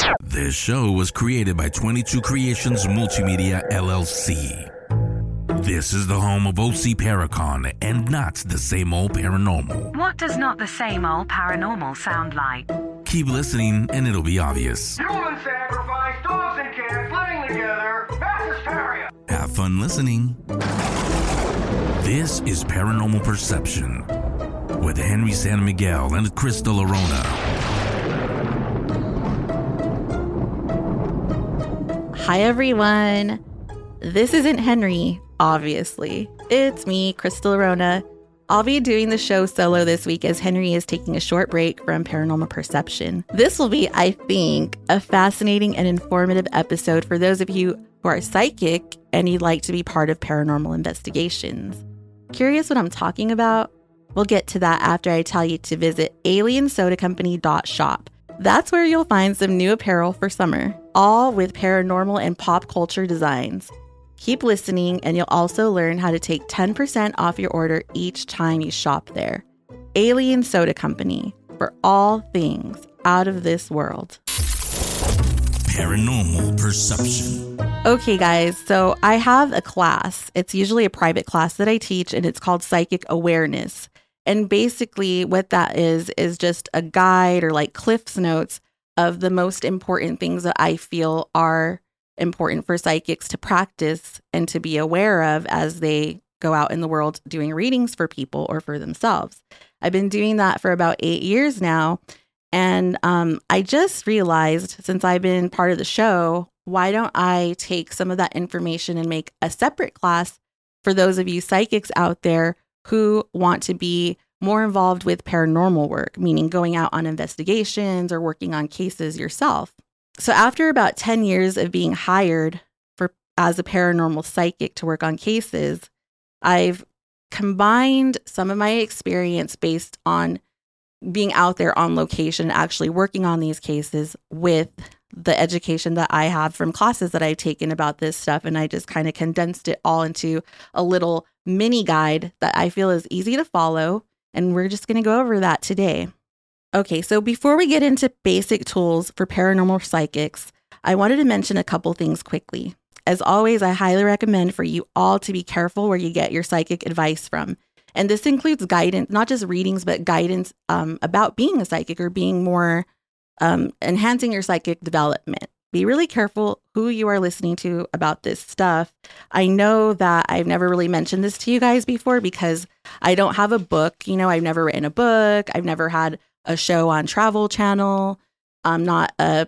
This show was created by 22 Creations Multimedia LLC. This is the home of OC Paracon and not the same old paranormal. What does not the same old paranormal sound like? Keep listening and it'll be obvious. Human sacrifice, dogs and cats living together, mass hysteria. Have fun listening. This is Paranormal Perception with Henry San Miguel and Chris De La Rona. Hi, everyone. This isn't Henry, obviously. It's me, Chris De La Rona. I'll be doing the show solo this week as Henry is taking a short break from Paranormal Perception. This will be, I think, a fascinating and informative episode for those of you who are psychic and you'd like to be part of paranormal investigations. Curious what I'm talking about? We'll get to that after I tell you to visit aliensodacompany.shop. That's where you'll find some new apparel for summer, all with paranormal and pop culture designs. Keep listening and you'll also learn how to take 10% off your order each time you shop there. Alien Soda Company, for all things out of this world. Paranormal Perception. Okay, guys, so I have a class. It's usually a private class that I teach, and it's called Psychic Awareness. And basically what that is just a guide or like Cliff's Notes of the most important things that I feel are important for psychics to practice and to be aware of as they go out in the world doing readings for people or for themselves. I've been doing that for about 8 years now. And I just realized, since I've been part of the show, why don't I take some of that information and make a separate class for those of you psychics out there who want to be more involved with paranormal work, meaning going out on investigations or working on cases yourself. So after about 10 years of being hired as a paranormal psychic to work on cases, I've combined some of my experience based on being out there on location, actually working on these cases, with the education that I have from classes that I've taken about this stuff. And I just kind of condensed it all into a little mini guide that I feel is easy to follow. And we're just going to go over that today. Okay, so before we get into basic tools for paranormal psychics, I wanted to mention a couple things quickly. As always, I highly recommend for you all to be careful where you get your psychic advice from. And this includes guidance, not just readings, but guidance about being a psychic or being more enhancing your psychic development. Be really careful who you are listening to about this stuff. I know that I've never really mentioned this to you guys before because I don't have a book. You know, I've never written a book. I've never had a show on Travel Channel. I'm not a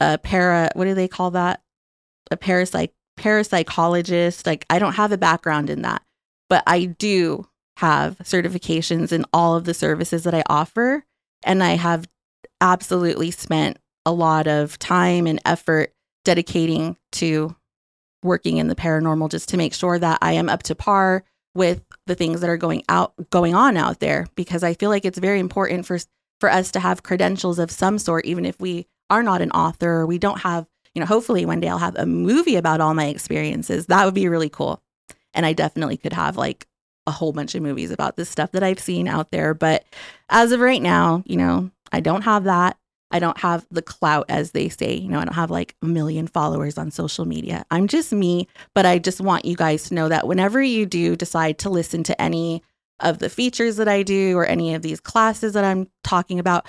what do they call that? A parapsychologist. Like, I don't have a background in that, but I do have certifications in all of the services that I offer. And I have absolutely spent a lot of time and effort dedicating to working in the paranormal just to make sure that I am up to par with the things that are going on out there, because I feel like it's very important for us to have credentials of some sort, even if we are not an author or we don't have, hopefully one day I'll have a movie about all my experiences. That would be really cool. And I definitely could have like a whole bunch of movies about this stuff that I've seen out there. But as of right now, I don't have that. I don't have the clout, as they say. I don't have like 1 million followers on social media. I'm just me, but I just want you guys to know that whenever you do decide to listen to any of the features that I do or any of these classes that I'm talking about,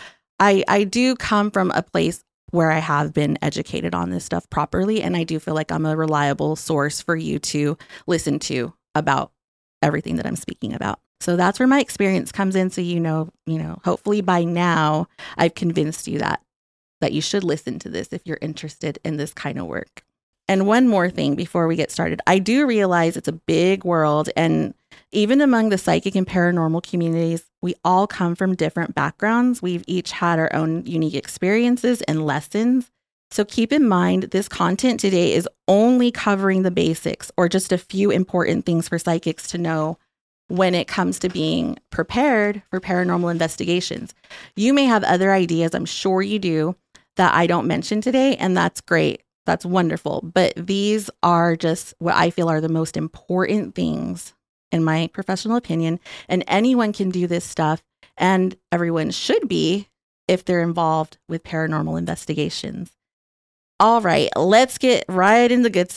I do come from a place where I have been educated on this stuff properly. And I do feel like I'm a reliable source for you to listen to about everything that I'm speaking about. So that's where my experience comes in. So, hopefully by now I've convinced you that you should listen to this if you're interested in this kind of work. And one more thing before we get started, I do realize it's a big world. And even among the psychic and paranormal communities, we all come from different backgrounds. We've each had our own unique experiences and lessons. So keep in mind, this content today is only covering the basics or just a few important things for psychics to know when it comes to being prepared for paranormal investigations. You may have other ideas, I'm sure you do, that I don't mention today, and that's great. That's wonderful. But these are just what I feel are the most important things, in my professional opinion, and anyone can do this stuff, and everyone should be if they're involved with paranormal investigations. All right, let's get right into the good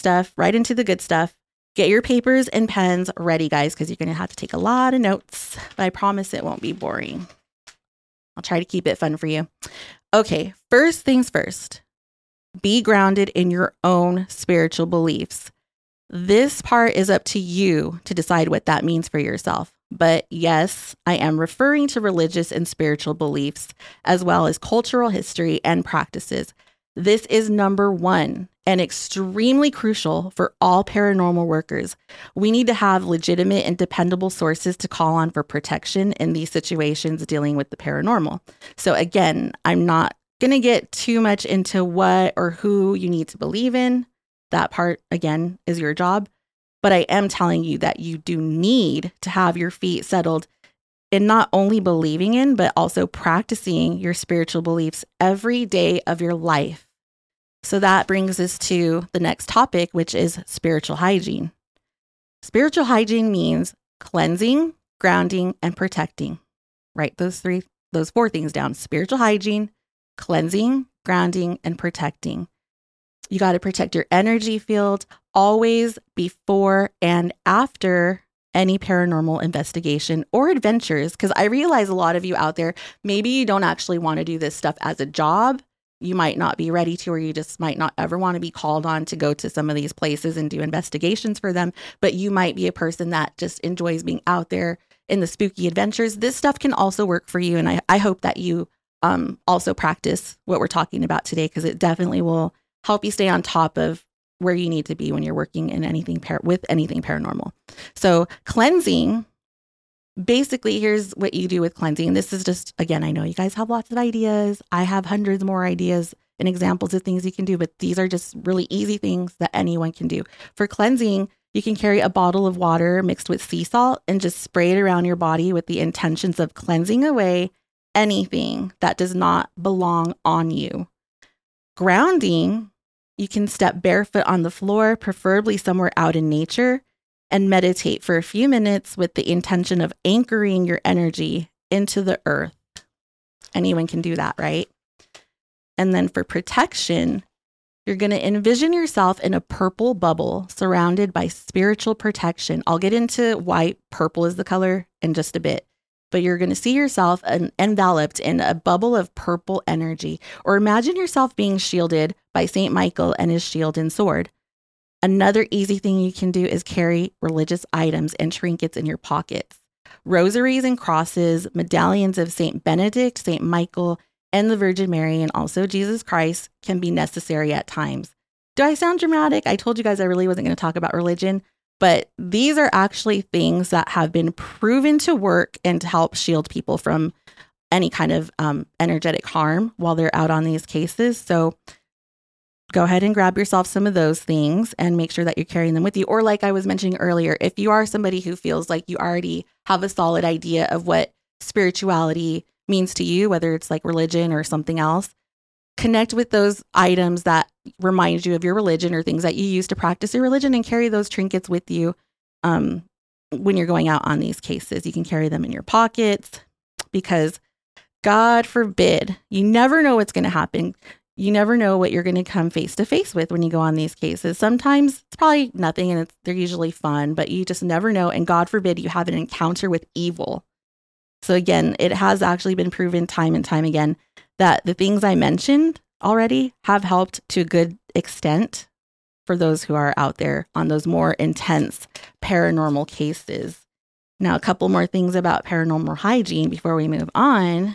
stuff. Get your papers and pens ready, guys, because you're going to have to take a lot of notes, but I promise it won't be boring. I'll try to keep it fun for you. Okay, first things first, be grounded in your own spiritual beliefs. This part is up to you to decide what that means for yourself. But yes, I am referring to religious and spiritual beliefs, as well as cultural history and practices. This is number one and extremely crucial for all paranormal workers. We need to have legitimate and dependable sources to call on for protection in these situations dealing with the paranormal. So again, I'm not going to get too much into what or who you need to believe in. That part, again, is your job. But I am telling you that you do need to have your feet settled in not only believing in, but also practicing your spiritual beliefs every day of your life. So that brings us to the next topic, which is spiritual hygiene. Spiritual hygiene means cleansing, grounding, and protecting. Write those four things down. Spiritual hygiene, cleansing, grounding, and protecting. You got to protect your energy field always before and after any paranormal investigation or adventures. Because I realize a lot of you out there, maybe you don't actually want to do this stuff as a job. You might not be ready to, or you just might not ever want to be called on to go to some of these places and do investigations for them. But you might be a person that just enjoys being out there in the spooky adventures. This stuff can also work for you. And I hope that you also practice what we're talking about today, because it definitely will help you stay on top of where you need to be when you're working in anything with anything paranormal. So cleansing, basically, here's what you do with cleansing. This is just, again, I know you guys have lots of ideas. I have hundreds more ideas and examples of things you can do, but these are just really easy things that anyone can do. For cleansing, you can carry a bottle of water mixed with sea salt and just spray it around your body with the intentions of cleansing away anything that does not belong on you. Grounding, you can step barefoot on the floor, preferably somewhere out in nature, and meditate for a few minutes with the intention of anchoring your energy into the earth. Anyone can do that, right? And then for protection, you're going to envision yourself in a purple bubble surrounded by spiritual protection. I'll get into why purple is the color in just a bit, but you're going to see yourself enveloped in a bubble of purple energy, or imagine yourself being shielded by Saint Michael and his shield and sword. Another easy thing you can do is carry religious items and trinkets in your pockets. Rosaries and crosses, medallions of Saint Benedict, Saint Michael, and the Virgin Mary, and also Jesus Christ can be necessary at times. Do I sound dramatic? I told you guys I really wasn't going to talk about religion, but these are actually things that have been proven to work and to help shield people from any kind of energetic harm while they're out on these cases. So go ahead and grab yourself some of those things and make sure that you're carrying them with you. Or like I was mentioning earlier, if you are somebody who feels like you already have a solid idea of what spirituality means to you, whether it's like religion or something else, connect with those items that remind you of your religion or things that you use to practice your religion, and carry those trinkets with you when you're going out on these cases. You can carry them in your pockets, because God forbid, you never know what's going to happen. You never know what you're going to come face to face with when you go on these cases. Sometimes it's probably nothing and they're usually fun, but you just never know. And God forbid you have an encounter with evil. So again, it has actually been proven time and time again that the things I mentioned already have helped to a good extent for those who are out there on those more intense paranormal cases. Now, a couple more things about paranormal hygiene before we move on.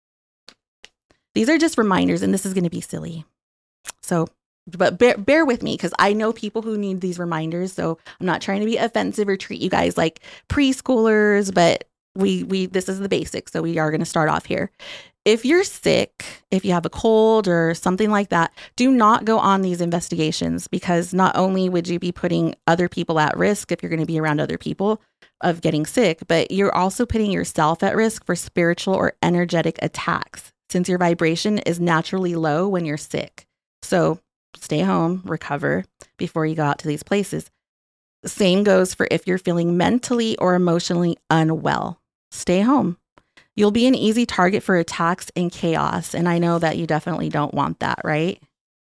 These are just reminders, and this is going to be silly. So, but bear with me, because I know people who need these reminders. So I'm not trying to be offensive or treat you guys like preschoolers, but this is the basics. So we are going to start off here. If you're sick, if you have a cold or something like that, do not go on these investigations, because not only would you be putting other people at risk if you're going to be around other people of getting sick, but you're also putting yourself at risk for spiritual or energetic attacks, since your vibration is naturally low when you're sick. So stay home, recover before you go out to these places. The same goes for if you're feeling mentally or emotionally unwell. Stay home. You'll be an easy target for attacks and chaos. And I know that you definitely don't want that, right?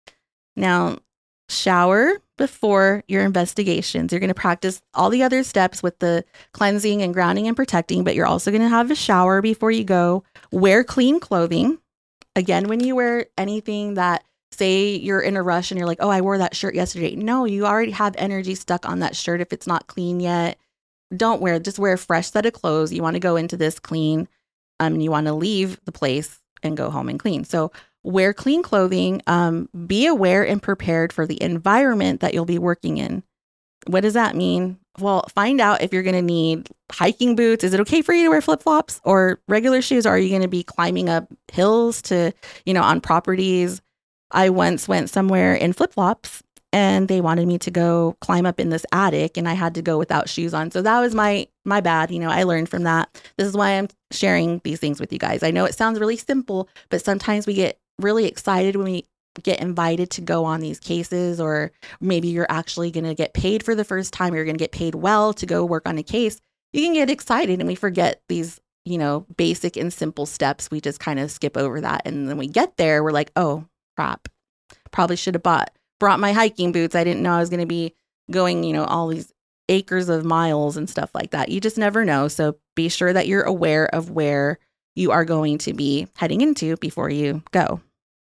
Now, shower before your investigations. You're going to practice all the other steps with the cleansing and grounding and protecting, but you're also going to have a shower before you go. Wear clean clothing. Again, when you wear anything that, say you're in a rush and you're like, oh, I wore that shirt yesterday. No, you already have energy stuck on that shirt if it's not clean yet. Don't wear, just wear a fresh set of clothes. You want to go into this clean, and you want to leave the place and go home and clean. So wear clean clothing. Be aware and prepared for the environment that you'll be working in. What does that mean? Well, find out if you're going to need hiking boots. Is it okay for you to wear flip-flops or regular shoes? Or are you going to be climbing up hills to, on properties? I once went somewhere in flip-flops and they wanted me to go climb up in this attic and I had to go without shoes on. So that was my bad. I learned from that. This is why I'm sharing these things with you guys. I know it sounds really simple, but sometimes we get really excited when we get invited to go on these cases, or maybe you're actually going to get paid for the first time, or you're going to get paid well to go work on a case. You can get excited and we forget these, basic and simple steps. We just kind of skip over that. And then we get there, we're like, oh, crap. Probably should have brought my hiking boots. I didn't know I was going to be going, all these acres of miles and stuff like that. You just never know. So be sure that you're aware of where you are going to be heading into before you go.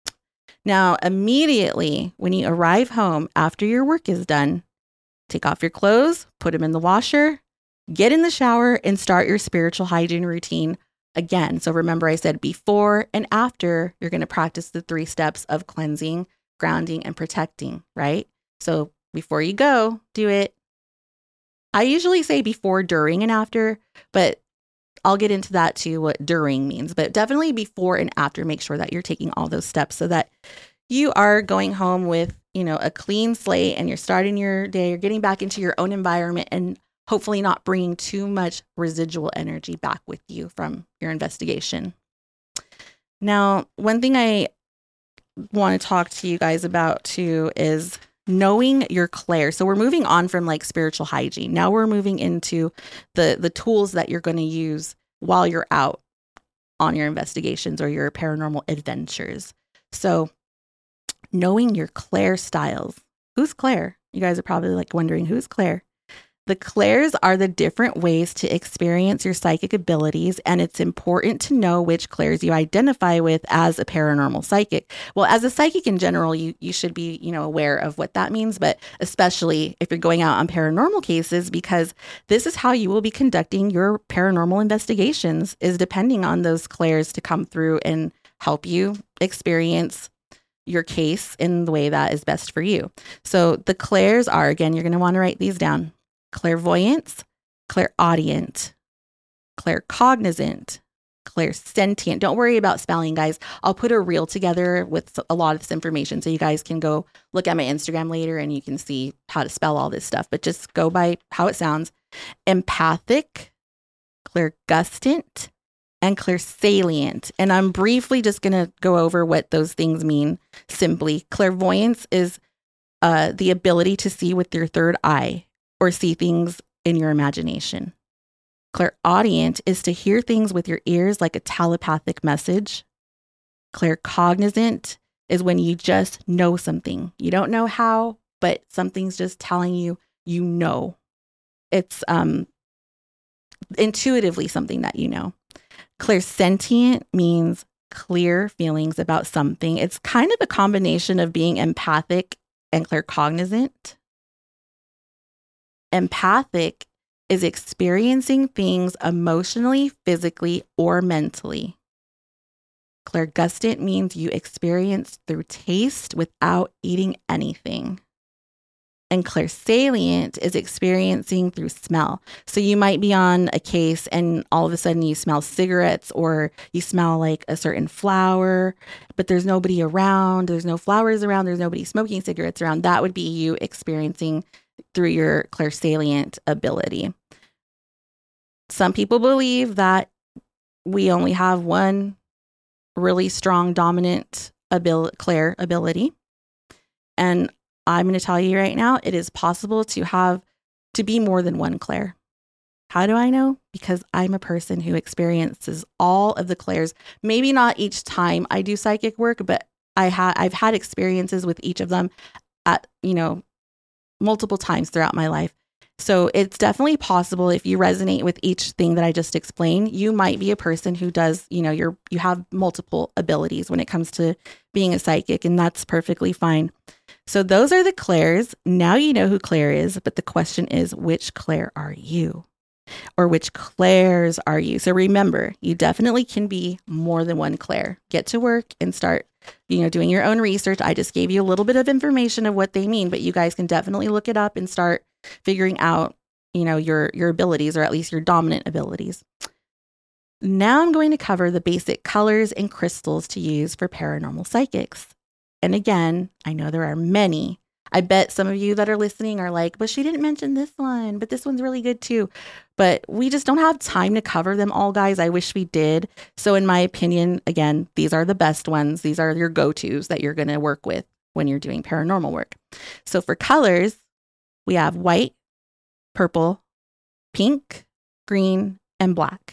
Now, immediately when you arrive home after your work is done, take off your clothes, put them in the washer, get in the shower, and start your spiritual hygiene routine again. So remember, I said before and after, you're going to practice the 3 steps of cleansing, grounding, and protecting, right? So before you go, do it. I usually say before, during, and after, but I'll get into that too, what during means, but definitely before and after. Make sure that you're taking all those steps so that you are going home with, a clean slate and you're starting your day, you're getting back into your own environment and hopefully not bringing too much residual energy back with you from your investigation. Now, one thing I want to talk to you guys about too is knowing your clairs. So we're moving on from like spiritual hygiene. Now we're moving into the tools that you're going to use while you're out on your investigations or your paranormal adventures. So knowing your clair styles. Who's Claire? You guys are probably like wondering, who's Claire? The clairs are the different ways to experience your psychic abilities, and it's important to know which clairs you identify with as a paranormal psychic. Well, as a psychic in general, you should be, aware of what that means, but especially if you're going out on paranormal cases, because this is how you will be conducting your paranormal investigations, is depending on those clairs to come through and help you experience your case in the way that is best for you. So the clairs are, again, you're going to want to write these down: clairvoyance, clairaudient, claircognizant, clairsentient. Don't worry about spelling, guys. I'll put a reel together with a lot of this information so you guys can go look at my Instagram later and you can see how to spell all this stuff, but just go by how it sounds. Empathic, clairgustant, and clairsalient. And I'm briefly just going to go over what those things mean simply. Clairvoyance is the ability to see with your third eye, or see things in your imagination. Clairaudient is to hear things with your ears like a telepathic message. Claircognizant is when you just know something. You don't know how, but something's just telling you, It's intuitively something that you know. Clairsentient means clear feelings about something. It's kind of a combination of being empathic and claircognizant. Empathic is experiencing things emotionally, physically, or mentally. Clairgustant means you experience through taste without eating anything. And clairsalient is experiencing through smell. So you might be on a case and all of a sudden you smell cigarettes, or you smell like a certain flower, but there's nobody around. There's no flowers around. There's nobody smoking cigarettes around. That would be you experiencing through your clairsalient ability. Some people believe that we only have one really strong dominant clair ability. And I'm going to tell you right now, it is possible to be more than one clair. How do I know? Because I'm a person who experiences all of the clairs. Maybe not each time I do psychic work, but I've had experiences with each of them at, multiple times throughout my life. So it's definitely possible if you resonate with each thing that I just explained, you might be a person who does, you have multiple abilities when it comes to being a psychic, and that's perfectly fine. So those are the Claires. Now you know who Claire is, but the question is, which Claire are you? Or which Claires are you? So remember, you definitely can be more than one Claire. Get to work and start, doing your own research. I just gave you a little bit of information of what they mean, but you guys can definitely look it up and start figuring out, your abilities, or at least your dominant abilities. Now I'm going to cover the basic colors and crystals to use for paranormal psychics. And again, I know there are many. I bet some of you that are listening are like, but she didn't mention this one, but this one's really good too. But we just don't have time to cover them all, guys. I wish we did. So in my opinion, again, these are the best ones. These are your go-tos that you're going to work with when you're doing paranormal work. So for colors, we have white, purple, pink, green, and black.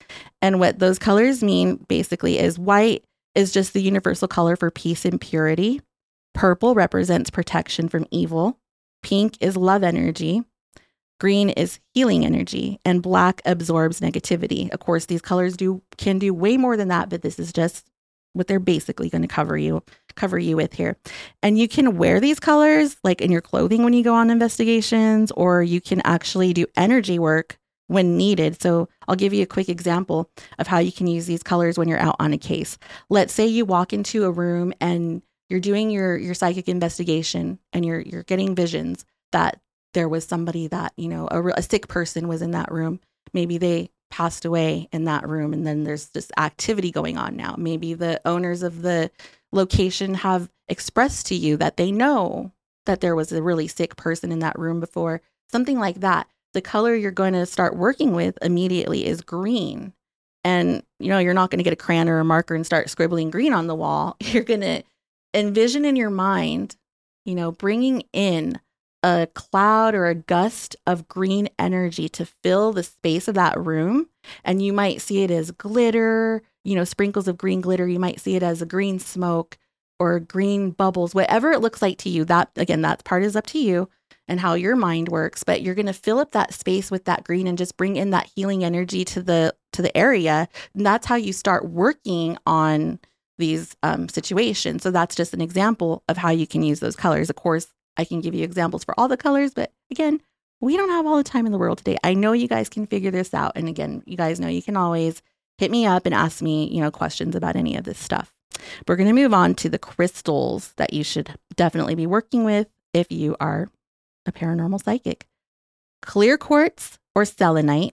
And what those colors mean basically is white is just the universal color for peace and purity. Purple represents protection from evil. Pink is love energy. Green is healing energy. And black absorbs negativity. Of course, these colors can do way more than that, but this is just what they're basically going to cover you with here. And you can wear these colors like in your clothing when you go on investigations, or you can actually do energy work when needed. So I'll give you a quick example of how you can use these colors when you're out on a case. Let's say you walk into a room and you're doing your psychic investigation, and you're getting visions that there was somebody that, a sick person was in that room. Maybe they passed away in that room, and then there's this activity going on now. Maybe the owners of the location have expressed to you that they know that there was a really sick person in that room before, something like that. The color you're going to start working with immediately is green. And, you're not going to get a crayon or a marker and start scribbling green on the wall. You're going to envision in your mind, bringing in a cloud or a gust of green energy to fill the space of that room. And you might see it as glitter, sprinkles of green glitter. You might see it as a green smoke or green bubbles, whatever it looks like to you. That part is up to you and how your mind works. But you're going to fill up that space with that green and just bring in that healing energy to the area. And that's how you start working on these situations. So that's just an example of how you can use those colors. Of course, I can give you examples for all the colors, but again, we don't have all the time in the world today. I know you guys can figure this out. And again, you guys know you can always hit me up and ask me, questions about any of this stuff. We're going to move on to the crystals that you should definitely be working with if you are a paranormal psychic. Clear quartz or selenite,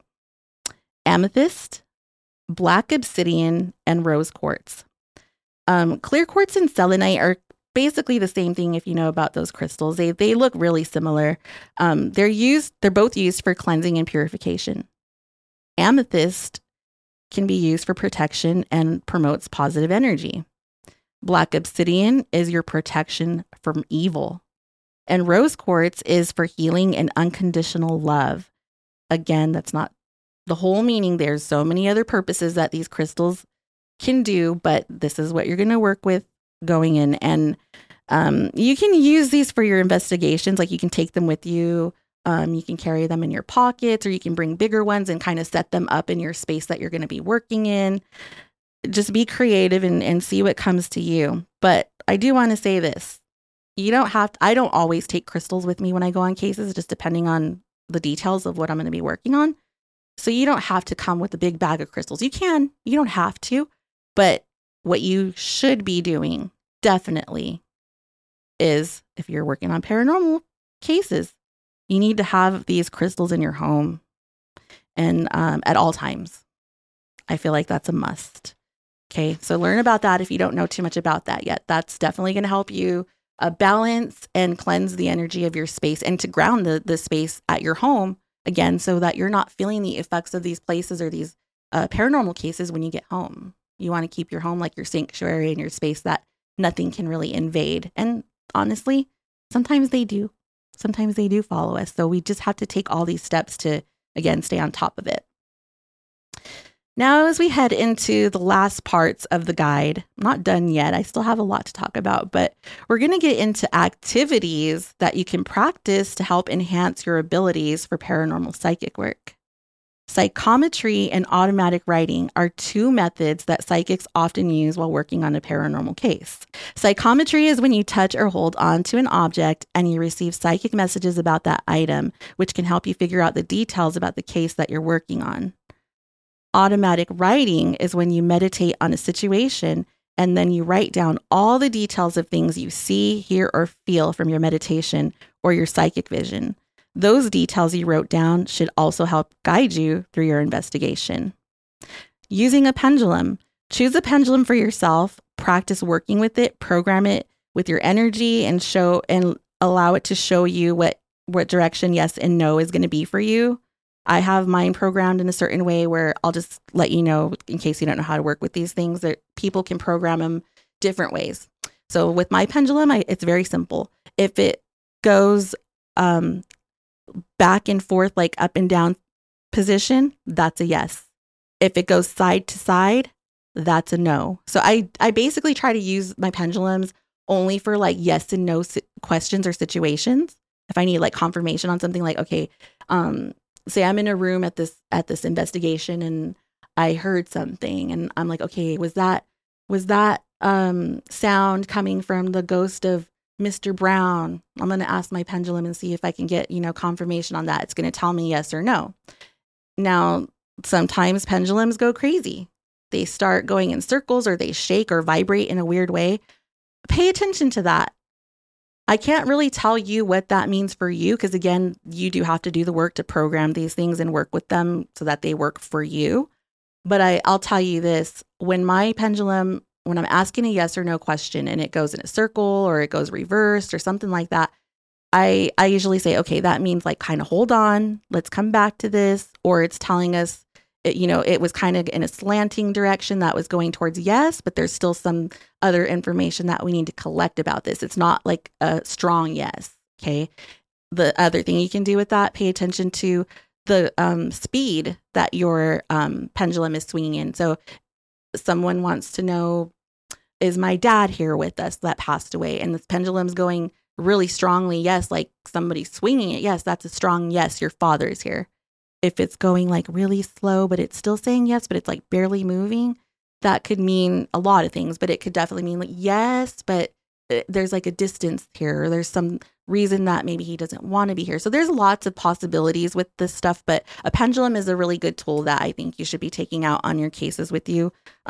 amethyst, black obsidian, and rose quartz. Clear quartz and selenite are basically the same thing if you know about those crystals. They look really similar. They're both used for cleansing and purification. Amethyst can be used for protection and promotes positive energy. Black obsidian is your protection from evil. And rose quartz is for healing and unconditional love. Again, that's not the whole meaning. There's so many other purposes that these crystals can do, but this is what you're going to work with going in. And you can use these for your investigations. Like you can take them with you. You can carry them in your pockets, or you can bring bigger ones and kind of set them up in your space that you're going to be working in. Just be creative and see what comes to you. But I do want to say this. I don't always take crystals with me when I go on cases, just depending on the details of what I'm going to be working on. So you don't have to come with a big bag of crystals. You don't have to. But what you should be doing definitely is, if you're working on paranormal cases, you need to have these crystals in your home and at all times. I feel like that's a must. Okay, so learn about that if you don't know too much about that yet. That's definitely going to help you balance and cleanse the energy of your space and to ground the space at your home, again, so that you're not feeling the effects of these places or these paranormal cases when you get home. You want to keep your home like your sanctuary and your space that nothing can really invade. And honestly, sometimes they do. Sometimes they do follow us. So we just have to take all these steps to, again, stay on top of it. Now, as we head into the last parts of the guide, I'm not done yet. I still have a lot to talk about, but we're going to get into activities that you can practice to help enhance your abilities for paranormal psychic work. Psychometry and automatic writing are two methods that psychics often use while working on a paranormal case. Psychometry is when you touch or hold onto an object and you receive psychic messages about that item, which can help you figure out the details about the case that you're working on. Automatic writing is when you meditate on a situation and then you write down all the details of things you see, hear, or feel from your meditation or your psychic vision. Those details you wrote down should also help guide you through your investigation. Using a pendulum. Choose a pendulum for yourself, practice working with it, program it with your energy, and allow it to show you what direction yes and no is going to be for you. I have mine programmed in a certain way where I'll just let you know, in case you don't know how to work with these things, that people can program them different ways. So with my pendulum, it's very simple. If it goes back and forth, like up and down position, that's a yes. If it goes side to side, that's a no. So I basically try to use my pendulums only for like yes and no questions or situations. If I need like confirmation on something, like, okay, say I'm in a room at this investigation and I heard something and I'm like, okay, was that sound coming from the ghost of Mr. Brown? I'm going to ask my pendulum and see if I can get, confirmation on that. It's going to tell me yes or no. Now, sometimes pendulums go crazy. They start going in circles or they shake or vibrate in a weird way. Pay attention to that. I can't really tell you what that means for you because, again, you do have to do the work to program these things and work with them so that they work for you. But I'll tell you this, when my pendulum, when I'm asking a yes or no question and it goes in a circle or it goes reversed or something like that, I usually say, okay, that means like kind of hold on, let's come back to this. Or it's telling us, it was kind of in a slanting direction that was going towards yes, but there's still some other information that we need to collect about this. It's not like a strong yes. Okay. The other thing you can do with that, pay attention to the speed that your pendulum is swinging in. So someone wants to know, is my dad here with us that passed away? And this pendulum's going really strongly yes, like somebody's swinging it. Yes, that's a strong yes, your father is here. If it's going like really slow, but it's still saying yes, but it's like barely moving, that could mean a lot of things, but it could definitely mean like yes, but there's like a distance here. Or there's some reason that maybe he doesn't want to be here. So there's lots of possibilities with this stuff, but a pendulum is a really good tool that I think you should be taking out on your cases with you.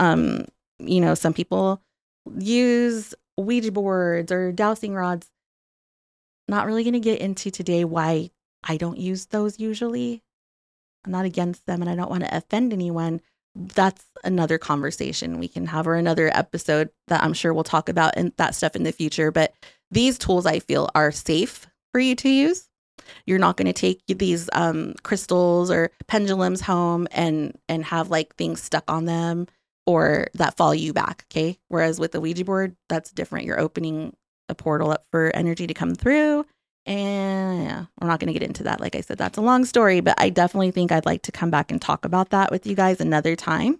Some people use Ouija boards or dowsing rods. Not really going to get into today why I don't use those usually. I'm not against them and I don't want to offend anyone. That's another conversation we can have or another episode that I'm sure we'll talk about and that stuff in the future. But these tools I feel are safe for you to use. You're not going to take these crystals or pendulums home and have like things stuck on them or that follow you back. Okay. Whereas with the Ouija board, that's different. You're opening a portal up for energy to come through. And yeah, we're not going to get into that. Like I said, that's a long story, but I definitely think I'd like to come back and talk about that with you guys another time.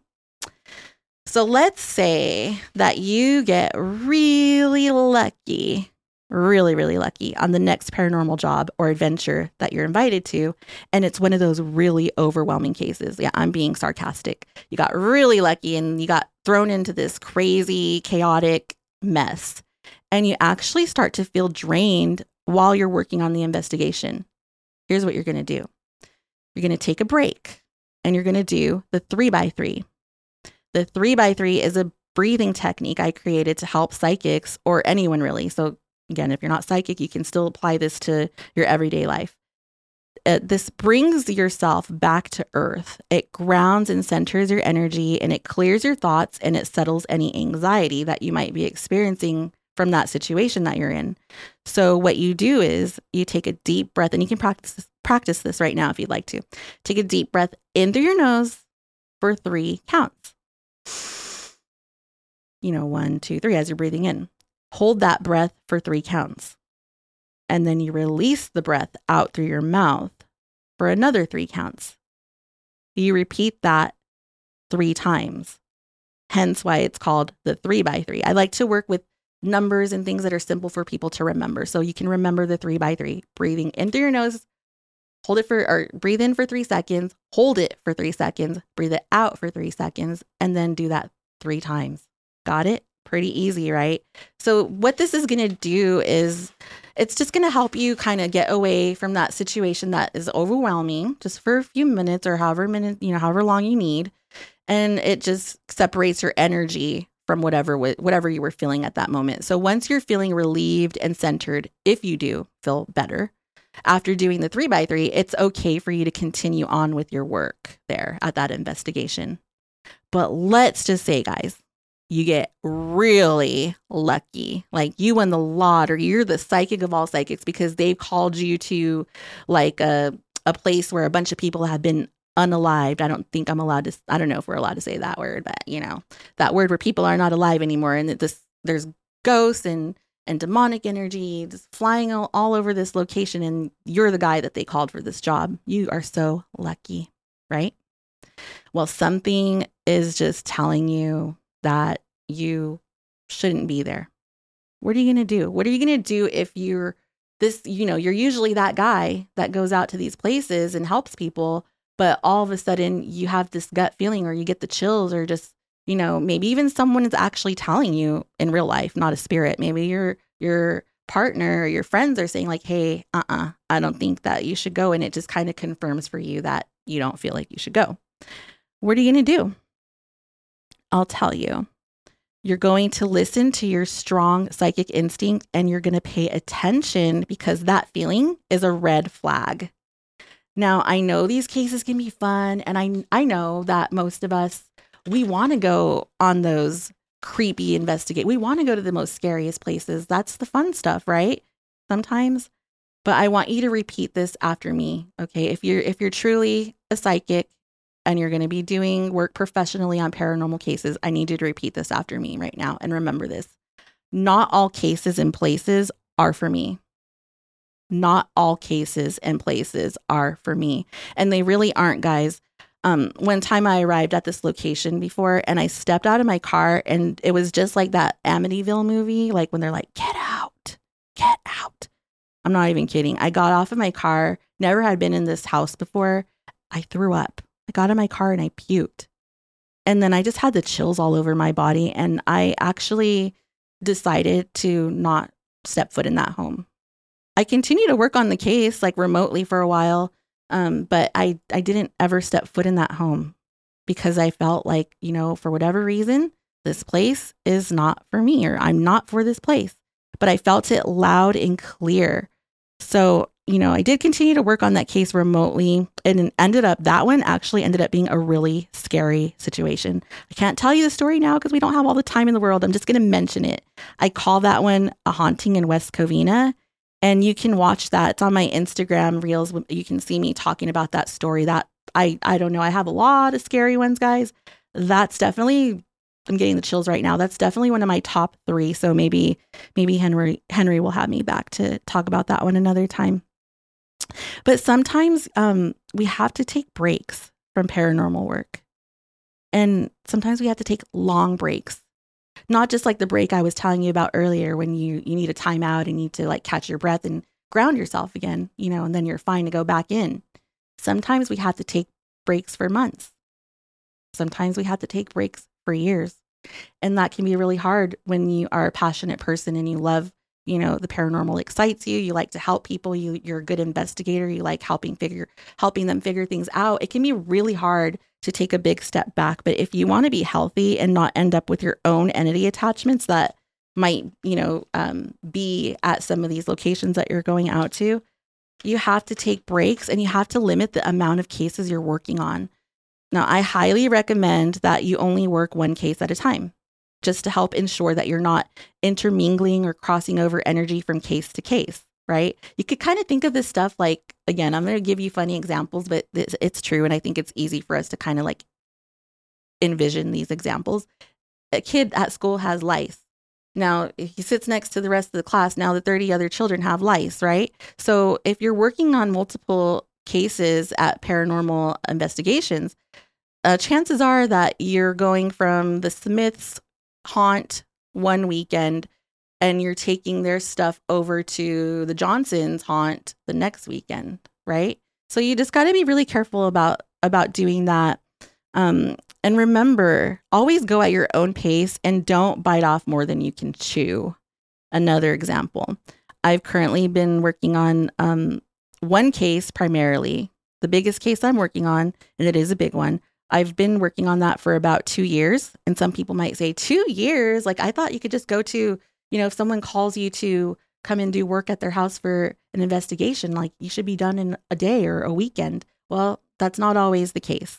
So let's say that you get really lucky, really, really lucky on the next paranormal job or adventure that you're invited to. And it's one of those really overwhelming cases. Yeah, I'm being sarcastic. You got really lucky and you got thrown into this crazy, chaotic mess. And you actually start to feel drained while you're working on the investigation. Here's what you're going to do. You're going to take a break and you're going to do the 3x3. The 3x3 is a breathing technique I created to help psychics or anyone really. So again, if you're not psychic, you can still apply this to your everyday life. This brings yourself back to earth. It grounds and centers your energy and it clears your thoughts and it settles any anxiety that you might be experiencing from that situation that you're in. So what you do is you take a deep breath, and you can practice this right now if you'd like to. Take a deep breath in through your nose for 3 counts. 1, 2, 3 as you're breathing in. Hold that breath for 3 counts. And then you release the breath out through your mouth for another 3 counts. You repeat that 3 times. Hence why it's called the 3x3. I like to work with numbers and things that are simple for people to remember. So you can remember the 3x3, breathing in through your nose, breathe in for 3 seconds, hold it for 3 seconds, breathe it out for 3 seconds, and then do that 3 times. Got it? Pretty easy, right? So what this is going to do is it's just going to help you kind of get away from that situation that is overwhelming just for a few minutes or however long you need. And it just separates your energy from whatever you were feeling at that moment. So once you're feeling relieved and centered, if you do feel better after doing the 3x3, it's okay for you to continue on with your work there at that investigation. But let's just say, guys, you get really lucky, like you won the lottery, you're the psychic of all psychics because they've called you to like a place where a bunch of people have been unalived. I don't know if we're allowed to say that word, but that word where people are not alive anymore. And there's ghosts and demonic energy just flying all over this location. And you're the guy that they called for this job. You are so lucky, right? Well, something is just telling you that you shouldn't be there. What are you going to do? What are you going to do if you're you're usually that guy that goes out to these places and helps people, but all of a sudden you have this gut feeling or you get the chills or just, maybe even someone is actually telling you in real life, not a spirit. Maybe your partner or your friends are saying like, hey, I don't think that you should go. And it just kind of confirms for you that you don't feel like you should go. What are you going to do? I'll tell you. You're going to listen to your strong psychic instinct and you're going to pay attention because that feeling is a red flag. Now, I know these cases can be fun, and I know that most of us, we want to go on those creepy we want to go to the most scariest places. That's the fun stuff, right? Sometimes. But I want you to repeat this after me, okay? If you're truly a psychic and you're going to be doing work professionally on paranormal cases, I need you to repeat this after me right now and remember this. Not all cases and places are for me. Not all cases and places are for me. And they really aren't, guys. One time I arrived at this location before and I stepped out of my car and it was just like that Amityville movie, like when they're like, get out, get out. I'm not even kidding. I got off of my car, never had been in this house before. I threw up. I got in my car and I puked. And then I just had the chills all over my body. And I actually decided to not step foot in that home. I continued to work on the case like remotely for a while. But I didn't ever step foot in that home because I felt like, for whatever reason, this place is not for me or I'm not for this place. But I felt it loud and clear. So, I did continue to work on that case remotely and that one actually ended up being a really scary situation. I can't tell you the story now because we don't have all the time in the world. I'm just going to mention it. I call that one a haunting in West Covina. And you can watch that. It's on my Instagram reels. You can see me talking about that story. That I don't know. I have a lot of scary ones, guys. That's definitely, I'm getting the chills right now. That's definitely one of my top 3. So maybe Henry will have me back to talk about that one another time. But sometimes we have to take breaks from paranormal work. And sometimes we have to take long breaks. Not just like the break I was telling you about earlier when you need a timeout and need to like catch your breath and ground yourself again, and then you're fine to go back in. Sometimes we have to take breaks for months. Sometimes we have to take breaks for years. And that can be really hard when you are a passionate person and you love, the paranormal excites you. You like to help people. You're a good investigator. You like helping them figure things out. It can be really hard to take a big step back. But if you want to be healthy and not end up with your own entity attachments that might, be at some of these locations that you're going out to, you have to take breaks and you have to limit the amount of cases you're working on. Now, I highly recommend that you only work one case at a time, just to help ensure that you're not intermingling or crossing over energy from case to case, right? You could kind of think of this stuff like, again, I'm going to give you funny examples, but it's true. And I think it's easy for us to kind of like envision these examples. A kid at school has lice. Now, he sits next to the rest of the class. Now the 30 other children have lice, right? So if you're working on multiple cases at paranormal investigations, chances are that you're going from the Smiths haunt one weekend and you're taking their stuff over to the Johnsons haunt the next weekend, right? So you just got to be really careful about doing that. And remember, always go at your own pace and don't bite off more than you can chew. Another example, I've currently been working on one case primarily, the biggest case I'm working on, and it is a big one. I've been working on that for about 2 years. And some people might say 2 years? Like, I thought you could just go to, if someone calls you to come and do work at their house for an investigation, like you should be done in a day or a weekend. Well, that's not always the case.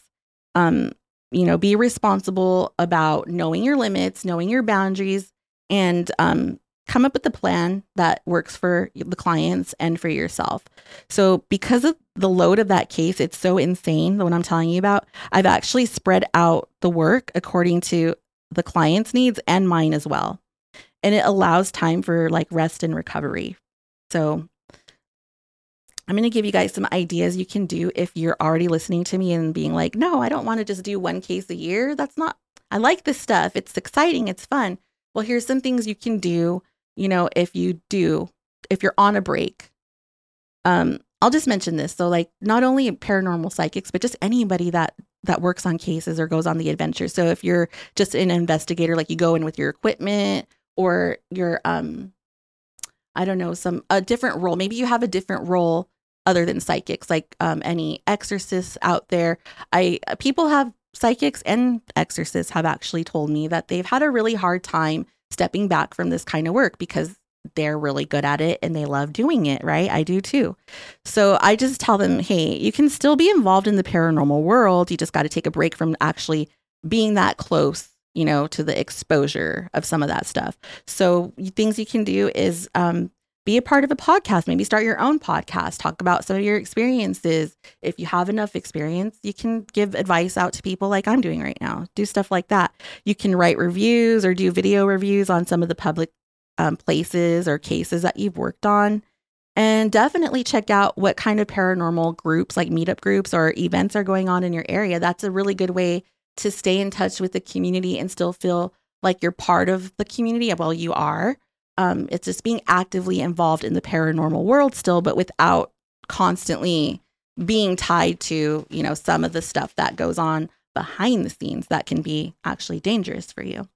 Be responsible about knowing your limits, knowing your boundaries, and come up with a plan that works for the clients and for yourself. So because of the load of that case, it's so insane, the one I'm telling you about, I've actually spread out the work according to the client's needs and mine as well. And it allows time for like rest and recovery. So I'm going to give you guys some ideas you can do if you're already listening to me and being like, no, I don't want to just do one case a year. I like this stuff. It's exciting. It's fun. Well, here's some things you can do. If you're on a break, I'll just mention this. So like not only paranormal psychics, but just anybody that works on cases or goes on the adventure. So if you're just an investigator, like you go in with your equipment or you're, I don't know, a different role. Maybe you have a different role other than psychics, like any exorcists out there. People have psychics and exorcists have actually told me that they've had a really hard time stepping back from this kind of work because they're really good at it and they love doing it, right? I do too. So I just tell them, hey, you can still be involved in the paranormal world. You just got to take a break from actually being that close, to the exposure of some of that stuff. So things you can do is be a part of a podcast, maybe start your own podcast, talk about some of your experiences. If you have enough experience, you can give advice out to people like I'm doing right now. Do stuff like that. You can write reviews or do video reviews on some of the public places or cases that you've worked on. And definitely check out what kind of paranormal groups, like meetup groups or events, are going on in your area. That's a really good way to stay in touch with the community and still feel like you're part of the community. Well, you are. It's just being actively involved in the paranormal world still, but without constantly being tied to, some of the stuff that goes on behind the scenes that can be actually dangerous for you.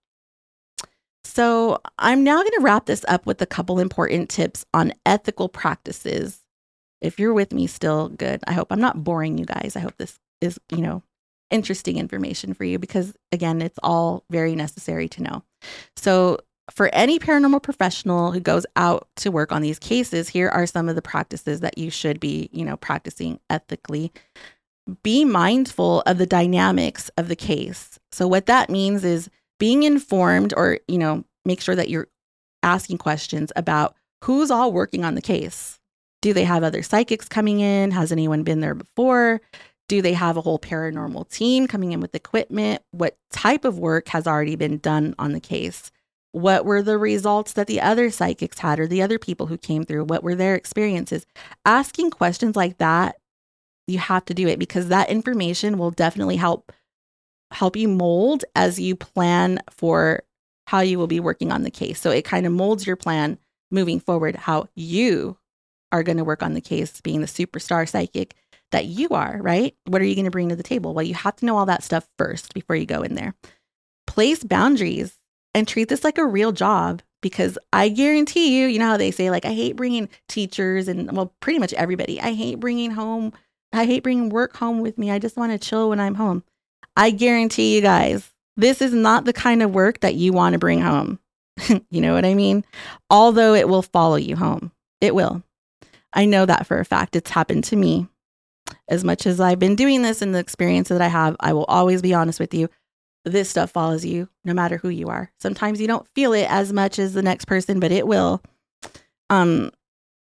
So I'm now going to wrap this up with a couple important tips on ethical practices. If you're with me still, good. I hope I'm not boring you guys. I hope this is, interesting information for you because, again, it's all very necessary to know. So for any paranormal professional who goes out to work on these cases, here are some of the practices that you should be, practicing ethically. Be mindful of the dynamics of the case. So what that means is being informed or, make sure that you're asking questions about who's all working on the case. Do they have other psychics coming in? Has anyone been there before? Do they have a whole paranormal team coming in with equipment? What type of work has already been done on the case? What were the results that the other psychics had or the other people who came through? What were their experiences? Asking questions like that, you have to do it because that information will definitely help you mold as you plan for how you will be working on the case. So it kind of molds your plan moving forward, how you are going to work on the case, being the superstar psychic that you are, right? What are you going to bring to the table? Well, you have to know all that stuff first before you go in there. Place boundaries and treat this like a real job because I guarantee you, how they say, like, I hate bringing teachers and, well, pretty much everybody. I hate bringing work home with me. I just want to chill when I'm home. I guarantee you guys, this is not the kind of work that you want to bring home. You know what I mean? Although it will follow you home. It will. I know that for a fact. It's happened to me. As much as I've been doing this and the experience that I have, I will always be honest with you. This stuff follows you no matter who you are. Sometimes you don't feel it as much as the next person, but it will. But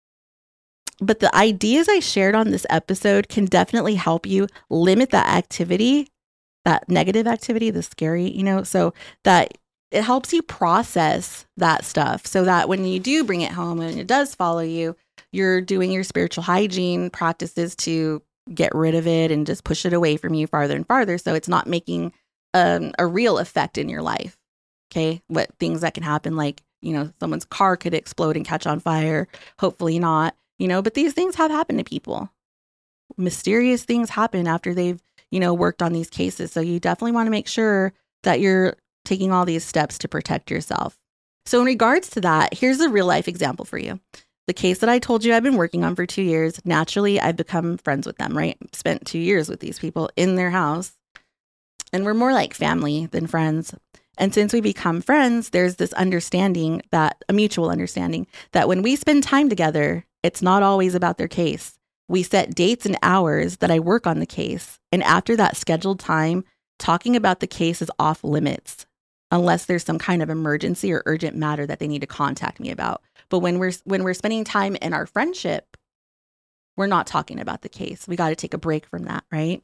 the ideas I shared on this episode can definitely help you limit that activity, that negative activity, the scary, so that it helps you process that stuff so that when you do bring it home and it does follow you, you're doing your spiritual hygiene practices to get rid of it and just push it away from you farther and farther. So it's not making a real effect in your life. Okay. What things that can happen, like, someone's car could explode and catch on fire. Hopefully not, but these things have happened to people. Mysterious things happen after they've, worked on these cases. So you definitely want to make sure that you're taking all these steps to protect yourself. So in regards to that, here's a real life example for you. The case that I told you I've been working on for 2 years, naturally, I've become friends with them, right? Spent 2 years with these people in their house. And we're more like family than friends. And since we become friends, there's this understanding, that a mutual understanding, that when we spend time together, it's not always about their case. We set dates and hours that I work on the case. And after that scheduled time, talking about the case is off limits, unless there's some kind of emergency or urgent matter that they need to contact me about. But when we're spending time in our friendship, we're not talking about the case. We got to take a break from that, right?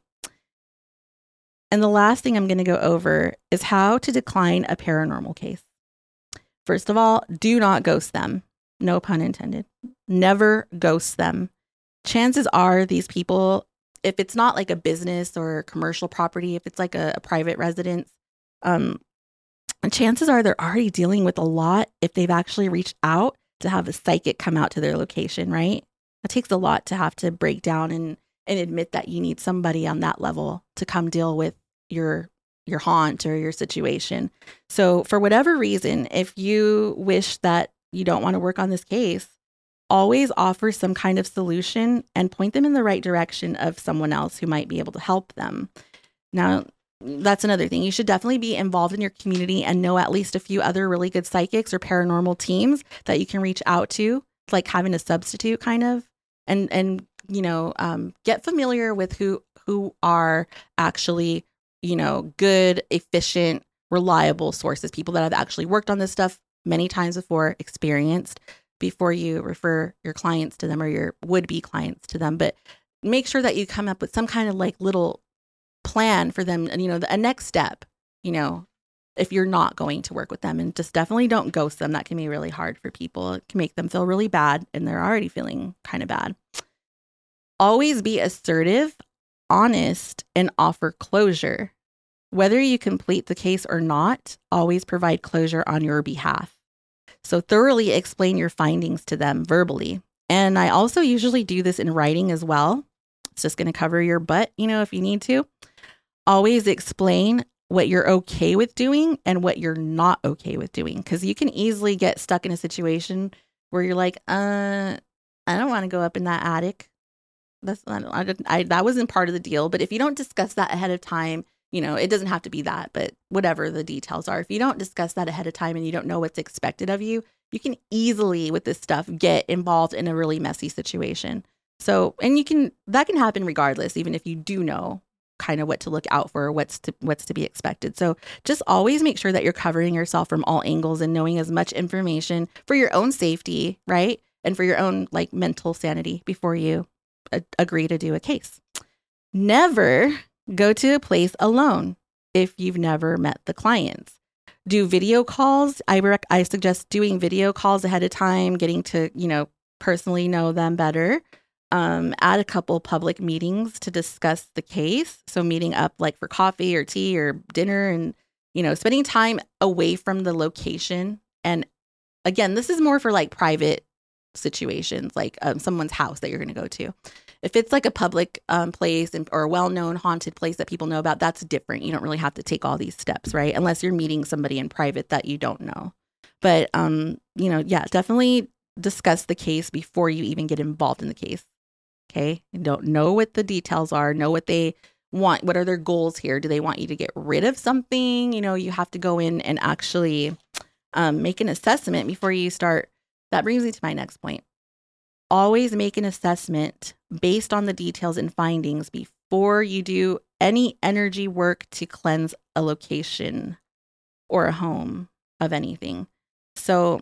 And the last thing I'm going to go over is how to decline a paranormal case. First of all, do not ghost them. No pun intended. Never ghost them. Chances are these people, if it's not like a business or commercial property, if it's like a private residence, chances are they're already dealing with a lot if they've actually reached out to have a psychic come out to their location, right? It takes a lot to have to break down and admit that you need somebody on that level to come deal with your haunt or your situation. So for whatever reason, if you wish that you don't want to work on this case, always offer some kind of solution and point them in the right direction of someone else who might be able to help them. Now, that's another thing. You should definitely be involved in your community and know at least a few other really good psychics or paranormal teams that you can reach out to, like having a substitute kind of, and get familiar with who are actually, good, efficient, reliable sources, people that have actually worked on this stuff many times before, experienced, before you refer your clients to them or your would-be clients to them. But make sure that you come up with some kind of like little plan for them, and a next step, if you're not going to work with them. And just definitely don't ghost them. That can be really hard for people. It can make them feel really bad, and they're already feeling kind of bad. Always be assertive, honest, and offer closure. Whether you complete the case or not, always provide closure on your behalf. So thoroughly explain your findings to them verbally. And I also usually do this in writing as well. It's just going to cover your butt, if you need to. Always explain what you're okay with doing and what you're not okay with doing. Because you can easily get stuck in a situation where you're like, I don't want to go up in that attic. That wasn't part of the deal. But if you don't discuss that ahead of time, it doesn't have to be that, but whatever the details are, if you don't discuss that ahead of time and you don't know what's expected of you, you can easily with this stuff get involved in a really messy situation. So, and that can happen regardless, even if you do know kind of what to look out for, what's to be expected. So just always make sure that you're covering yourself from all angles and knowing as much information for your own safety, right? And for your own like mental sanity before you agree to do a case. Never go to a place alone if you've never met the clients. Do video calls. I suggest doing video calls ahead of time, getting to, personally know them better. Add a couple public meetings to discuss the case. So meeting up like for coffee or tea or dinner and, spending time away from the location. And again, this is more for like private situations, like someone's house that you're going to go to. If it's like a public place or a well-known haunted place that people know about, that's different. You don't really have to take all these steps, right? Unless you're meeting somebody in private that you don't know. But, definitely discuss the case before you even get involved in the case. Okay. You don't know what the details are, know what they want. What are their goals here? Do they want you to get rid of something? You have to go in and actually make an assessment before you start. That brings me to my next point. Always make an assessment based on the details and findings before you do any energy work to cleanse a location or a home of anything. So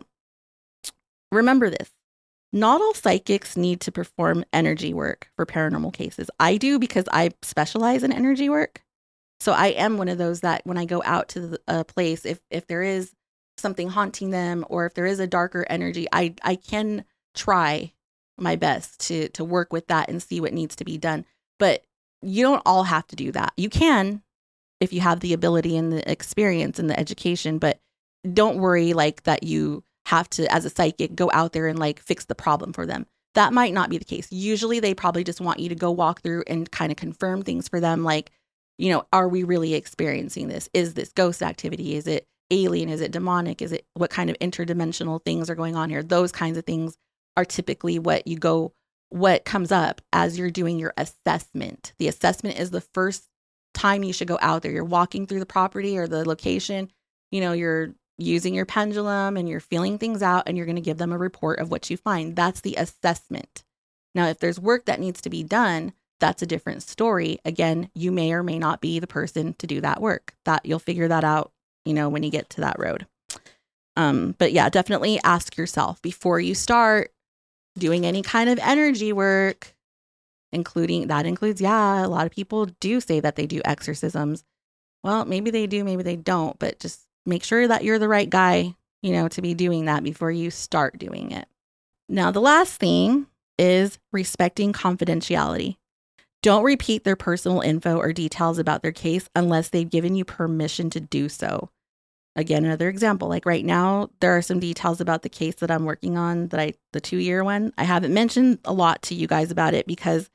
remember this. Not all psychics need to perform energy work for paranormal cases. I do because I specialize in energy work. So I am one of those that when I go out to a place, if there is something haunting them or if there is a darker energy, I can try my best to work with that and see what needs to be done. But you don't all have to do that. You can if you have the ability and the experience and the education, but don't worry like that you have to, as a psychic, go out there and like fix the problem for them. That might not be the case. Usually they probably just want you to go walk through and kind of confirm things for them. Like, you know, are we really experiencing this? Is this ghost activity? Is it alien? Is it demonic? Is it what kind of interdimensional things are going on here? Those kinds of things are typically what comes up as you're doing your assessment. The assessment is the first time you should go out there. You're walking through the property or the location, you know, you're using your pendulum and you're feeling things out and you're going to give them a report of what you find. That's the assessment. Now, if there's work that needs to be done, that's a different story. Again, you may or may not be the person to do that work. That you'll figure that out, you know, when you get to that road. But yeah, definitely ask yourself before you start doing any kind of energy work, includes, yeah, a lot of people do say that they do exorcisms. Well, maybe they do, maybe they don't, but just make sure that you're the right guy, you know, to be doing that before you start doing it. Now, the last thing is respecting confidentiality. Don't repeat their personal info or details about their case unless they've given you permission to do so. Again, another example, like right now, there are some details about the case that I'm working on, the 2-year one. I haven't mentioned a lot to you guys about it because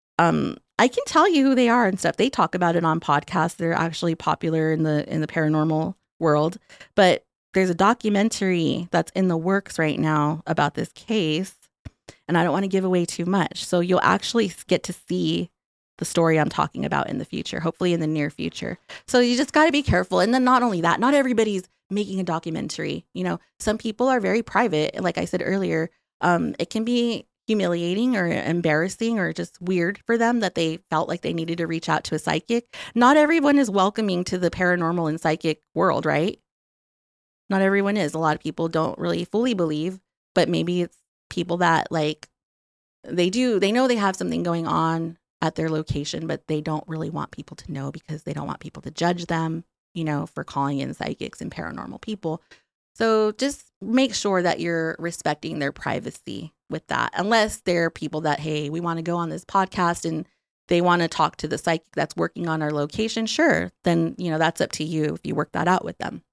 I can tell you who they are and stuff. They talk about it on podcasts. They're actually popular in the paranormal world. But there's a documentary that's in the works right now about this case, and I don't want to give away too much. So you'll actually get to see the story I'm talking about in the future, hopefully in the near future. So you just got to be careful. And then not only that, not everybody's making a documentary. You know, some people are very private. Like I said earlier, it can be humiliating or embarrassing or just weird for them that they felt like they needed to reach out to a psychic. Not everyone is welcoming to the paranormal and psychic world, right? Not everyone is. A lot of people don't really fully believe, but maybe it's people that like they know they have something going on at their location, but they don't really want people to know because they don't want people to judge them, you know, for calling in psychics and paranormal people. So just make sure that you're respecting their privacy with that. Unless they're people that, hey, we want to go on this podcast and they want to talk to the psychic that's working on our location. Sure. Then, you know, that's up to you if you work that out with them.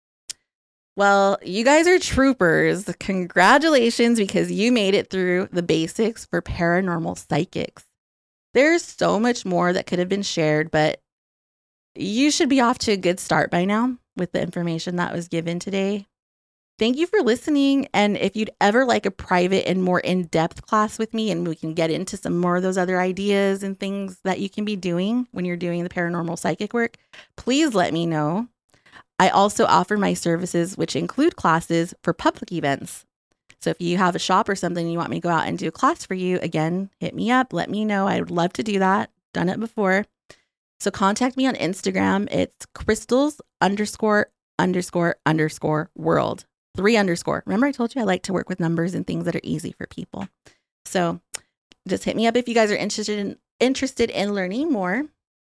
Well, you guys are troopers. Congratulations, because you made it through the basics for paranormal psychics. There's so much more that could have been shared, but you should be off to a good start by now with the information that was given today. Thank you for listening. And if you'd ever like a private and more in-depth class with me, and we can get into some more of those other ideas and things that you can be doing when you're doing the paranormal psychic work, please let me know. I also offer my services, which include classes for public events. So if you have a shop or something and you want me to go out and do a class for you, again, hit me up. Let me know. I would love to do that. Done it before. So contact me on Instagram. It's crystals___world. 3_. Remember I told you I like to work with numbers and things that are easy for people. So just hit me up if you guys are interested in learning more.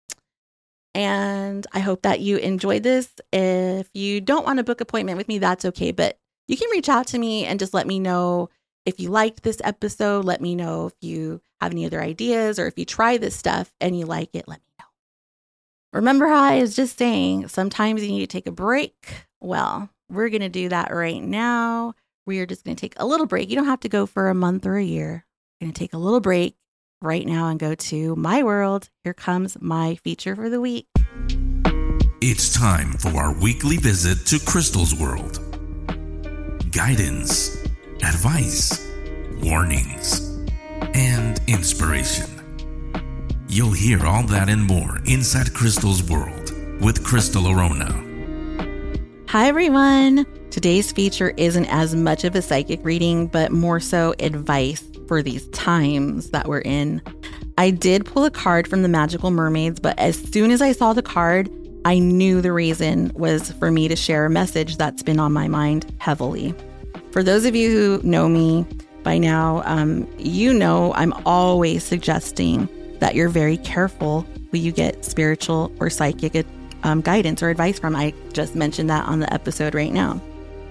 And I hope that you enjoyed this. If you don't want to book an appointment with me, that's okay. But you can reach out to me and just let me know if you liked this episode. Let me know if you have any other ideas, or if you try this stuff and you like it, let me know. Remember how I was just saying, sometimes you need to take a break? Well, we're going to do that right now. We are just going to take a little break. You don't have to go for a month or a year. We're going to take a little break right now and go to my world. Here comes my feature for the week. It's time for our weekly visit to Crystal's world. Guidance, advice, warnings, and inspiration. You'll hear all that and more inside Crystal's world with Crystal Arona. Hi, everyone. Today's feature isn't as much of a psychic reading, but more so advice for these times that we're in. I did pull a card from the Magical Mermaids, but as soon as I saw the card, I knew the reason was for me to share a message that's been on my mind heavily. For those of you who know me by now, you know I'm always suggesting that you're very careful who you get spiritual or psychic guidance or advice from. I just mentioned that on the episode right now.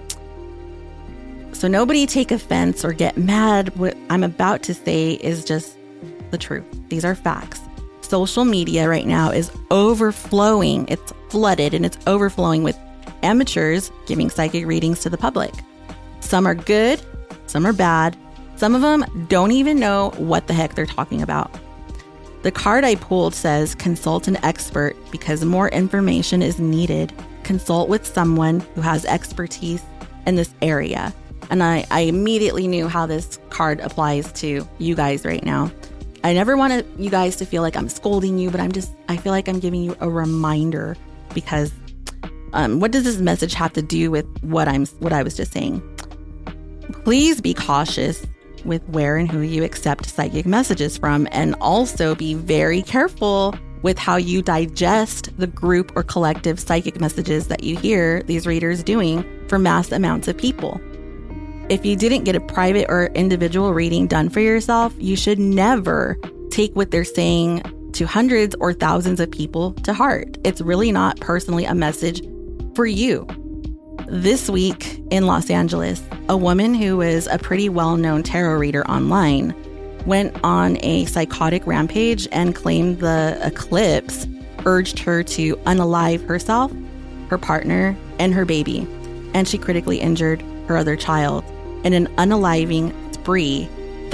So nobody take offense or get mad. What I'm about to say is just the truth. These are facts. social media right now is overflowing. It's flooded and it's overflowing with amateurs giving psychic readings to the public. Some are good, some are bad. Some of them don't even know what the heck they're talking about. The card I pulled says consult an expert because more information is needed. Consult with someone who has expertise in this area. And I immediately knew how this card applies to you guys right now. I never want you guys to feel like I'm scolding you, but I feel like I'm giving you a reminder because what does this message have to do with what I was just saying? Please be cautious with where and who you accept psychic messages from, and also be very careful with how you digest the group or collective psychic messages that you hear these readers doing for mass amounts of people. If you didn't get a private or individual reading done for yourself, you should never take what they're saying to hundreds or thousands of people to heart. It's really not personally a message for you. This week in Los Angeles, a woman who was a pretty well-known tarot reader online went on a psychotic rampage and claimed the eclipse urged her to unalive herself, her partner, and her baby. And she critically injured her other child in an unaliving spree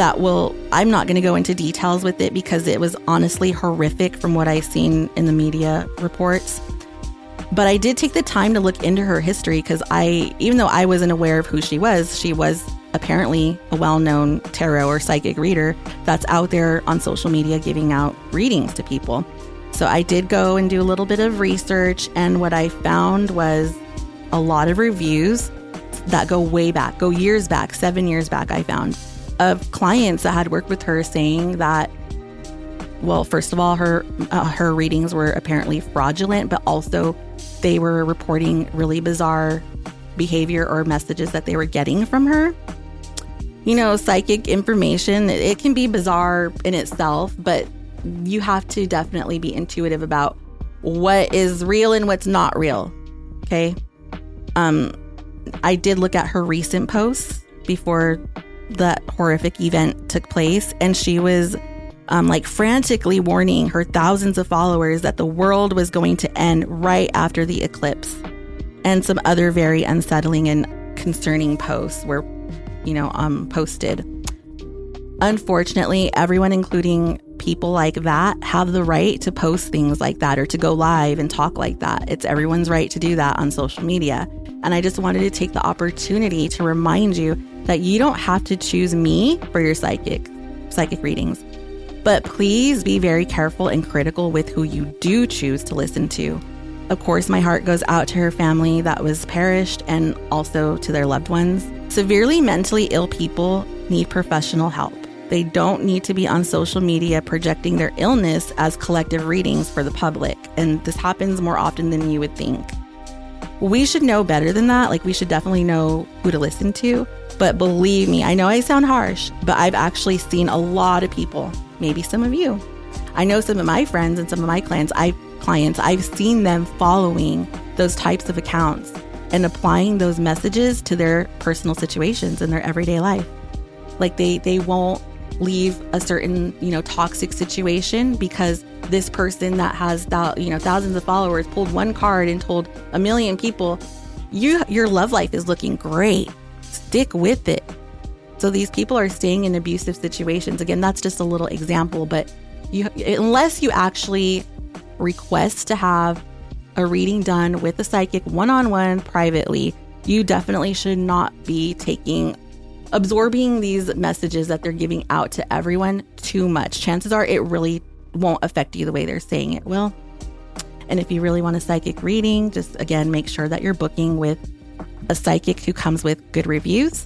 I'm not going to go into details with it because it was honestly horrific from what I've seen in the media reports. But I did take the time to look into her history because even though I wasn't aware of who she was apparently a well-known tarot or psychic reader that's out there on social media giving out readings to people. So I did go and do a little bit of research, and what I found was a lot of reviews that go way back, go years back, 7 years back, I found, of clients that had worked with her saying that, well, first of all, her readings were apparently fraudulent, but also they were reporting really bizarre behavior or messages that they were getting from her. You know, psychic information, it can be bizarre in itself, but you have to definitely be intuitive about what is real and what's not real. Okay. I did look at her recent posts before that horrific event took place, and she was frantically warning her thousands of followers that the world was going to end right after the eclipse, and some other very unsettling and concerning posts were, posted. Unfortunately, everyone, including people like that, have the right to post things like that or to go live and talk like that. It's everyone's right to do that on social media. And I just wanted to take the opportunity to remind you that you don't have to choose me for your psychic readings. But please be very careful and critical with who you do choose to listen to. Of course, my heart goes out to her family that was perished and also to their loved ones. Severely mentally ill people need professional help. They don't need to be on social media projecting their illness as collective readings for the public. And this happens more often than you would think. We should know better than that. We should definitely know who to listen to. But believe me, I know I sound harsh, but I've actually seen a lot of people, maybe some of you. I know some of my friends and some of my clients, I've seen them following those types of accounts and applying those messages to their personal situations in their everyday life. They won't leave a certain, toxic situation because this person that has, thousands of followers pulled one card and told a million people, your love life is looking great. Stick with it. So these people are staying in abusive situations. Again, that's just a little example, but unless you actually request to have a reading done with a psychic one-on-one privately, you definitely should not be absorbing these messages that they're giving out to everyone too much. Chances are it really won't affect you the way they're saying it will. And if you really want a psychic reading, just again, make sure that you're booking with a psychic who comes with good reviews.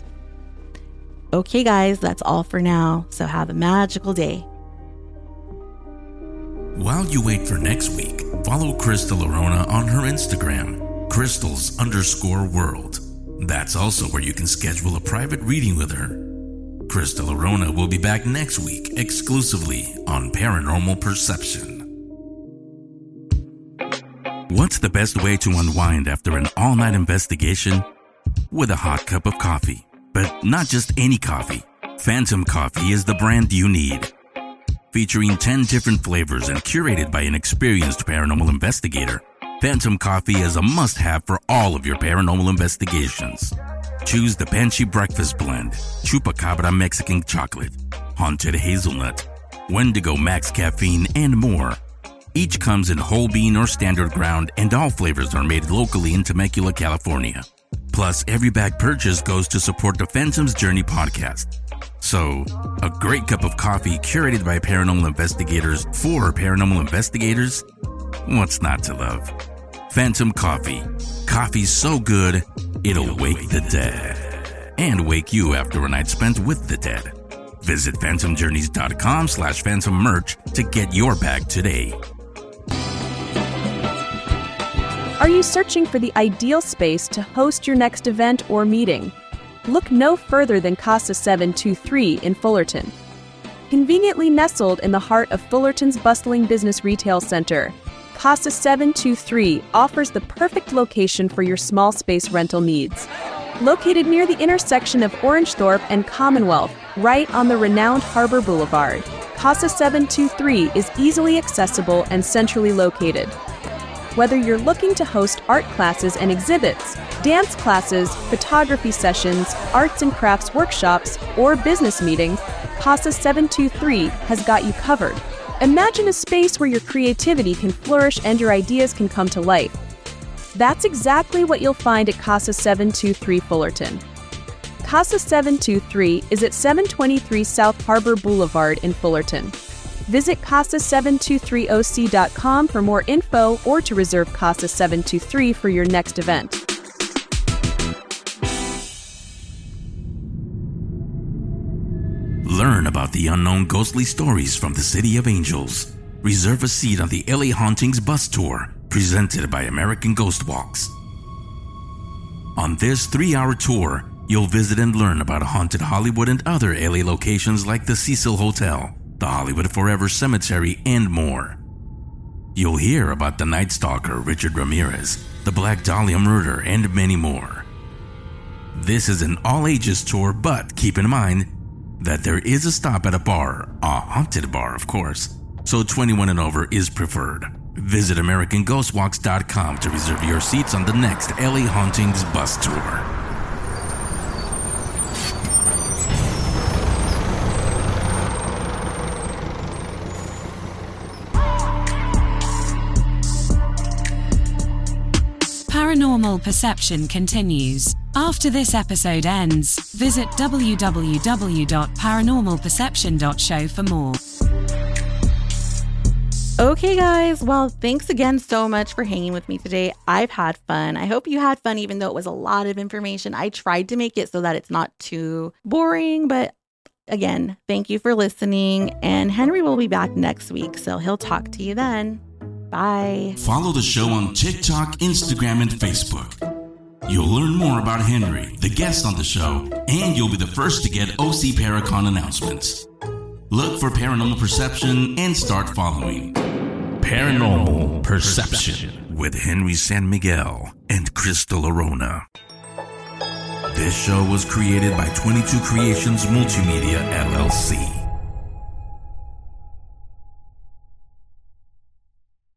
Okay, guys, that's all for now. So have a magical day. While you wait for next week, follow Crystal Arona on her Instagram, crystals_world. That's also where you can schedule a private reading with her. Crystal Arona will be back next week exclusively on Paranormal Perception. What's the best way to unwind after an all-night investigation? With a hot cup of coffee. But not just any coffee. Phantom Coffee is the brand you need. Featuring 10 different flavors and curated by an experienced paranormal investigator, Phantom Coffee is a must-have for all of your paranormal investigations. Choose the Banshee Breakfast Blend, Chupacabra Mexican Chocolate, Haunted Hazelnut, Wendigo Max Caffeine, and more. Each comes in whole bean or standard ground, and all flavors are made locally in Temecula, California. Plus, every bag purchased goes to support the Phantom's Journey podcast. So, a great cup of coffee curated by paranormal investigators for paranormal investigators? What's not to love? Phantom Coffee. Coffee's so good, it'll wake the dead. And wake you after a night spent with the dead. Visit phantomjourneys.com/phantom merch to get your bag today. Are you searching for the ideal space to host your next event or meeting? Look no further than Casa 723 in Fullerton. Conveniently nestled in the heart of Fullerton's bustling business retail center, Casa 723 offers the perfect location for your small space rental needs. Located near the intersection of Orangethorpe and Commonwealth, right on the renowned Harbor Boulevard, Casa 723 is easily accessible and centrally located. Whether you're looking to host art classes and exhibits, dance classes, photography sessions, arts and crafts workshops, or business meetings, Casa 723 has got you covered. Imagine a space where your creativity can flourish and your ideas can come to life. That's exactly what you'll find at Casa 723 Fullerton. Casa 723 is at 723 South Harbor Boulevard in Fullerton. Visit casa723oc.com for more info or to reserve Casa 723 for your next event. Learn about the unknown ghostly stories from the City of Angels. Reserve a seat on the LA Hauntings bus tour presented by American Ghost Walks. On this 3-hour tour, you'll visit and learn about haunted Hollywood and other LA locations like the Cecil Hotel, the Hollywood Forever Cemetery, and more. You'll hear about the Night Stalker Richard Ramirez, the Black Dahlia murder, and many more. This is an all-ages tour, but keep in mind that there is a stop at a bar, a haunted bar of course, so 21 and over is preferred. Visit AmericanGhostWalks.com to reserve your seats on the next LA Hauntings bus tour. Paranormal Perception continues. After this episode ends, visit www.paranormalperception.show for more. Okay, guys. Well, thanks again so much for hanging with me today. I've had fun. I hope you had fun, even though it was a lot of information. I tried to make it so that it's not too boring, but again, thank you for listening. And Henry will be back next week, so he'll talk to you then. Bye. Follow the show on TikTok, Instagram, and Facebook. You'll learn more about Henry, the guest on the show, and you'll be the first to get OC Paracon announcements. Look for Paranormal Perception and start following Paranormal Perception with Henry San Miguel and Crystal Arona. This show was created by 22 Creations Multimedia, LLC.